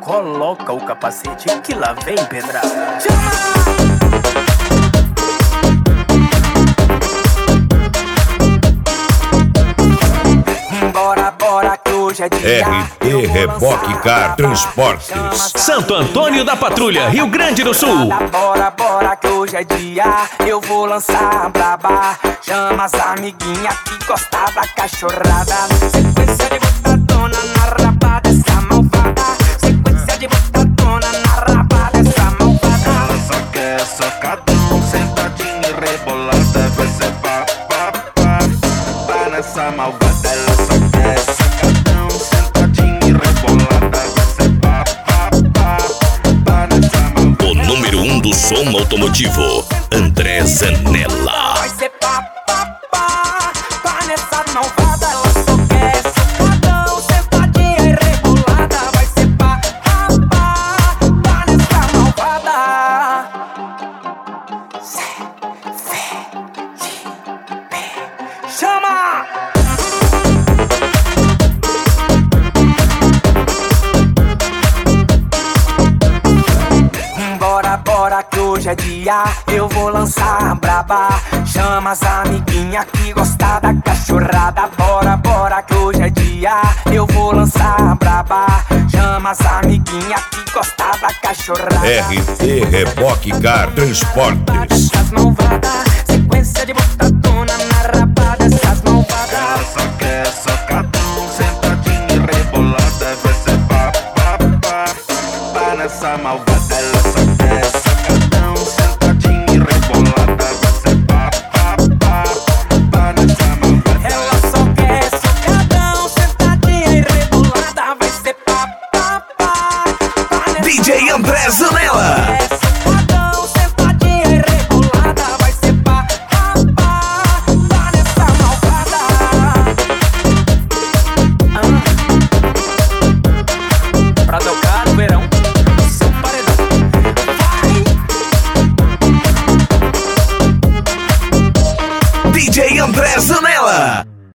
coloca o capacete que lá vem pedrada. Bora, bora que hoje é dia. RT Reboque Car Transportes, Santo Antônio da Patrulha, Rio Grande do Sul. Bora, bora que hoje é dia. Eu vou lançar a braba. Chama as amiguinhas que gostam da cachorrada. Sequência de botadona na raba dessa malvada. Sequência de botadona na raba dessa malvada. Ela só quer socadão, sentadinha e rebolada. Vai ser pá, pá, pá, pá nessa malvada. Ela só quer socadão, sentadinha e rebolada. Vai ser pá, pá, pá, pá nessa malvada. o número 1 do som automotivo, André Zanella. Vai ser pá, pá, pá, pá nessa malvada. Ela só quer socadão, sentadinha e rebolada. Vai ser pá, pá, pá, pá nessa malvada. Chama! Bora, bora que hoje é dia. Eu vou lançar a braba. Chama as amiguinhas que gostam da cachorrada. Bora, bora que hoje é dia. Eu vou lançar a braba. Chama as amiguinhas que gostam da cachorrada. RT Reboque Car Transportes. As malvadas, sequência de botadona